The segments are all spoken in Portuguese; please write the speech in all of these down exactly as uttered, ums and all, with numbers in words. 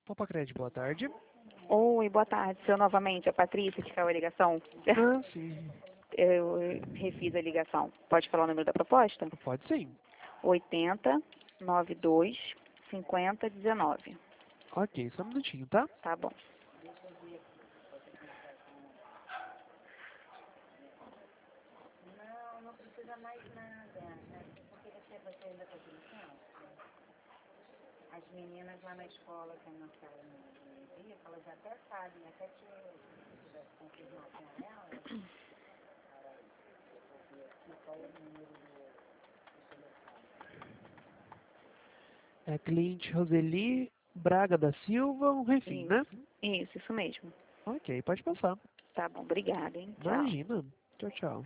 Opa, Crédito, boa tarde. Oi, boa tarde. Sou novamente a Patrícia, que caiu a ligação. Ah, sim. Eu refiz a ligação. Pode falar o número da proposta? Pode sim. oitenta, noventa e dois, cinquenta, dezenove. Ok, só um minutinho, tá? Tá bom. Não, não precisa mais nada, né? Porque você, você ainda está de licença. As meninas lá na escola, que é na sala no dia, elas até sabem, até que se tivesse confirmado com elas, qual é o número do... É cliente Roseli Braga da Silva, um refim, né? Isso, isso, isso mesmo. Ok, pode passar. Tá bom, obrigada, hein? Tchau. Imagina. Tchau, tchau.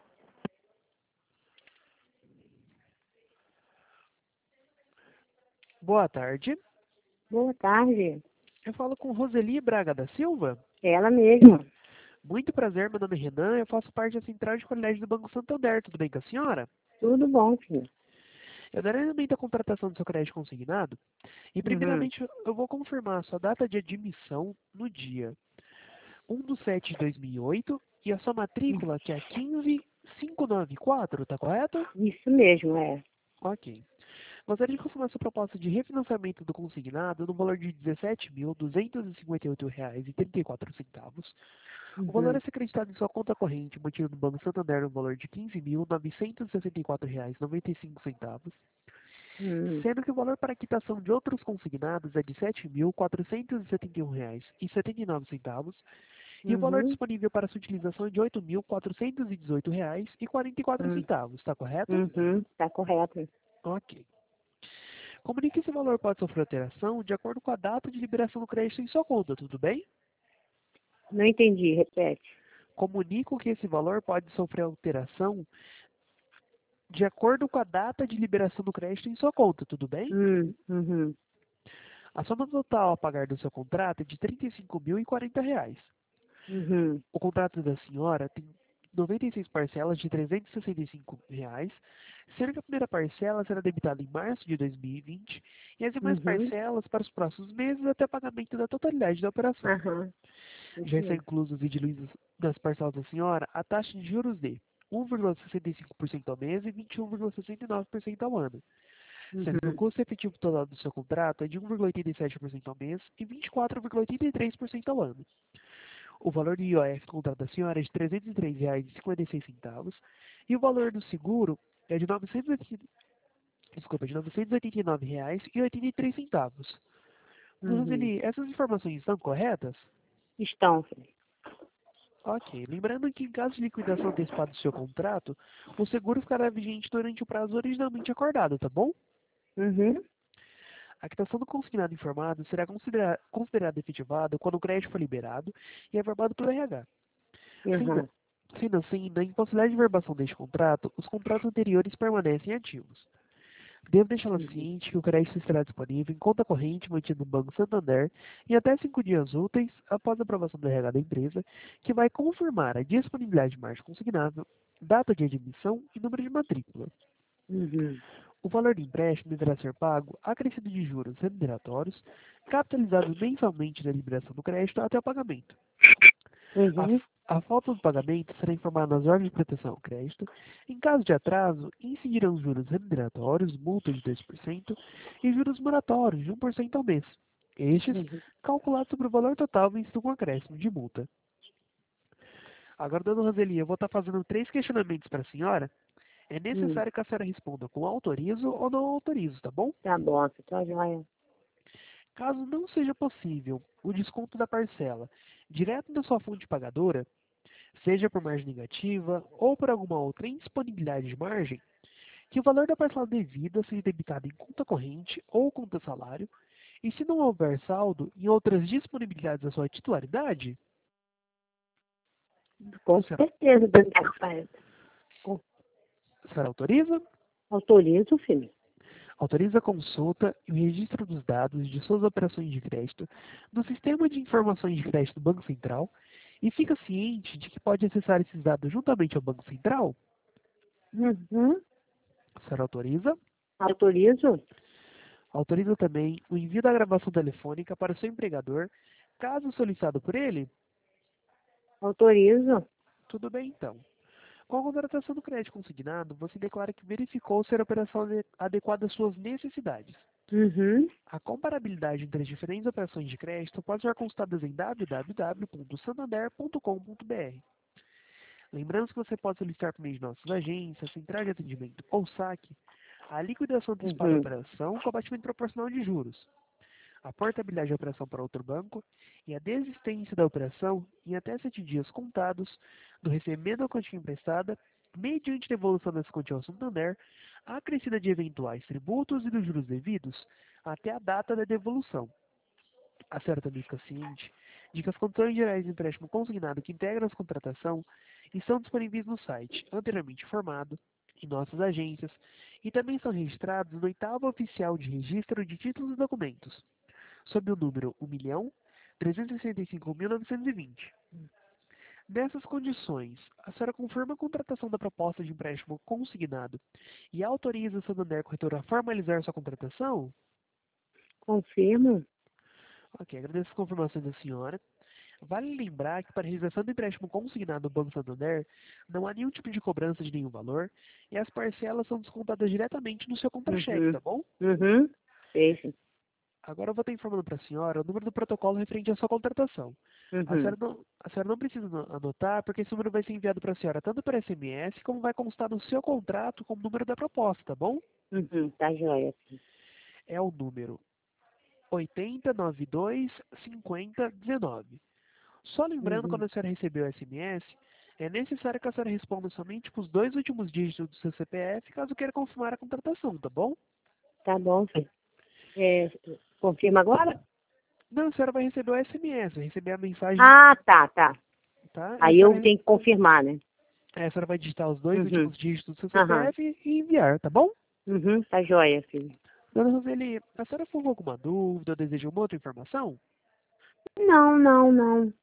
Boa tarde. Boa tarde. Eu falo com Roseli Braga da Silva. Ela mesma. Muito prazer, meu nome é Renan, eu faço parte da Central de Qualidade do Banco Santander. Tudo bem com a senhora? Tudo bom, filho. Eu darei andamento à contratação do seu crédito consignado e, Uhum. primeiramente, eu vou confirmar a sua data de admissão no dia um de sete de dois mil e oito e a sua matrícula, que é quinze mil quinhentos e noventa e quatro, tá correto? Isso mesmo, é. Ok. Gostaria de confirmar sua proposta de refinanciamento do consignado no valor de dezessete mil duzentos e cinquenta e oito reais e trinta e quatro centavos. O valor Uhum. a ser acreditado em sua conta corrente, mantido no Banco Santander no valor de quinze mil novecentos e sessenta e quatro reais e noventa e cinco centavos, Uhum. sendo que o valor para quitação de outros consignados é de sete mil quatrocentos e setenta e um reais e setenta e nove centavos, e o valor Uhum. disponível para sua utilização é de oito mil quatrocentos e dezoito reais e quarenta e quatro Uhum. centavos, está correto? Uhum. Tá correto. Ok. Comunique que esse valor pode sofrer alteração de acordo com a data de liberação do crédito em sua conta, tudo bem? Não entendi, repete. Comunico que esse valor pode sofrer alteração de acordo com a data de liberação do crédito em sua conta, tudo bem? Hum. Uhum. A soma total a pagar do seu contrato é de trinta e cinco mil e quarenta reais. Uhum. O contrato da senhora tem noventa e seis parcelas de trezentos e sessenta e cinco reais, sendo que a primeira parcela será debitada em março de dois mil e vinte e as demais Uhum. parcelas para os próximos meses até pagamento da totalidade da operação. Aham. Isso Já está mesmo. incluso e diluídos das parcelas da senhora a taxa de juros de um vírgula sessenta e cinco por cento ao mês e vinte e um vírgula sessenta e nove por cento ao ano, sendo que o Uhum. custo efetivo total do seu contrato é de um vírgula oitenta e sete por cento ao mês e vinte e quatro vírgula oitenta e três por cento ao ano. O valor do I O F do contrato da senhora é de trezentos e três reais e cinquenta e seis centavos e o valor do seguro é de novecentos e oitenta, desculpa, de novecentos e oitenta e nove reais e oitenta e três centavos. Uhum. Roseli, essas informações estão corretas? Estão, filho. Ok. Lembrando que em caso de liquidação antecipada do seu contrato, o seguro ficará vigente durante o prazo originalmente acordado, tá bom? Uhum. A quitação do consignado informado será considera considerada efetivada quando o crédito for liberado e é verbado pelo R H. Sendo, Uhum. sendo assim, na impossibilidade de verbação deste contrato, os contratos anteriores permanecem ativos. Devo deixá-la Uhum. ciente que o crédito estará disponível em conta corrente mantida no Banco Santander em até cinco dias úteis após a aprovação do R H da empresa, que vai confirmar a disponibilidade de margem consignável, data de admissão e número de matrícula. Uhum. O valor do empréstimo deverá ser pago acrescido de juros remuneratórios, capitalizados mensalmente na liberação do crédito até o pagamento. A, Uhum. a falta do pagamento será informada nas ordens de proteção ao crédito. Em caso de atraso, incidirão juros remuneratórios, multa de dois por cento e juros moratórios de um por cento ao mês. Estes, Uhum. calculados sobre o valor total vencido com acréscimo de multa. Agora, dona Roseli, eu vou estar fazendo três questionamentos para a senhora. É Hum. necessário que a senhora responda com autorizo ou não autorizo, tá bom? Tá bom, filho. Tá joia. Caso não seja possível o desconto da parcela direto da sua fonte pagadora, seja por margem negativa ou por alguma outra indisponibilidade de margem, que o valor da parcela devida seja debitado em conta corrente ou conta salário, e se não houver saldo em outras disponibilidades da sua titularidade, Com a senhora, certeza, doutor Rafael. a senhora autoriza? Autorizo, filho. Autoriza a consulta e o registro dos dados de suas operações de crédito no Sistema de Informações de Crédito do Banco Central e fica ciente de que pode acessar esses dados juntamente ao Banco Central? Uhum. A senhora autoriza? Autorizo. Autoriza também o envio da gravação telefônica para o seu empregador, caso solicitado por ele? Autorizo. Tudo bem, então. Com a contratação do crédito consignado, você declara que verificou ser a operação ade- adequada às suas necessidades. Uhum. A comparabilidade entre as diferentes operações de crédito pode ser consultada em w w w ponto santander ponto com ponto b r. Lembrando que você pode solicitar por meio de nossas agências, central de atendimento ou saque, a liquidação antecipada da Uhum. operação com abatimento proporcional de juros, a portabilidade da operação para outro banco e a desistência da operação em até sete dias contados do recebimento da quantia emprestada, mediante devolução dessa quantia ao Santander, acrescida de eventuais tributos e dos juros devidos até a data da devolução. A senhora também fica ciente de que as condições gerais de empréstimo consignado que integram essa contratação estão disponíveis no site anteriormente informado, em nossas agências, e também são registrados no oitavo oficial de registro de títulos e documentos, sob o número um milhão trezentos e sessenta e cinco mil novecentos e vinte. Nessas condições, a senhora confirma a contratação da proposta de empréstimo consignado e autoriza a Santander Corretora a formalizar sua contratação? Confirmo. Ok, agradeço as confirmações da senhora. Vale lembrar que para a realização do empréstimo consignado no Banco Santander, não há nenhum tipo de cobrança de nenhum valor e as parcelas são descontadas diretamente no seu contra-cheque, Uhum. tá bom? Uhum. Sei, sim. Agora eu vou estar informando para a senhora o número do protocolo referente à sua contratação. A Uhum. senhora não, a senhora não precisa ano- anotar, porque esse número vai ser enviado para a senhora tanto por S M S, como vai constar no seu contrato como número da proposta, tá bom? Uhum. Tá joia, sim. É o número oito zero nove dois cinco zero um nove. Só lembrando, Uhum. quando a senhora recebeu o S M S, é necessário que a senhora responda somente com os dois últimos dígitos do seu C P F, caso queira confirmar a contratação, tá bom? Tá bom, filho. É, confirma agora? Não, a senhora vai receber o S M S, vai receber a mensagem, Ah, tá, tá. tá? E a Aí senhora, eu tenho que confirmar, né? é, a senhora vai digitar os dois Uhum. últimos dígitos do seu Aham. C P F e enviar, tá bom? Uhum. Tá joia, filho. Dona Roseli, a senhora ficou com alguma dúvida ou deseja uma outra informação? Não, não, não.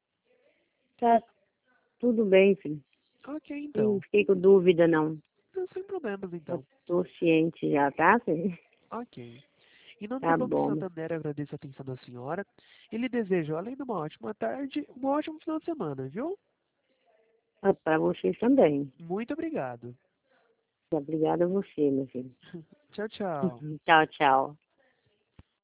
Tá tudo bem, filho. Ok, Não então. fiquei com dúvida, não. Não, sem problemas, Eu então. tô ciente já, tá, filho? Ok. Em nome do Tá Banco bom. Santander, eu agradeço a atenção da senhora e lhe desejo, além de uma ótima tarde, um ótimo final de semana, viu? Ah, pra vocês também. Muito obrigado. Obrigada a você, meu filho. Tchau, tchau. Tchau, tchau.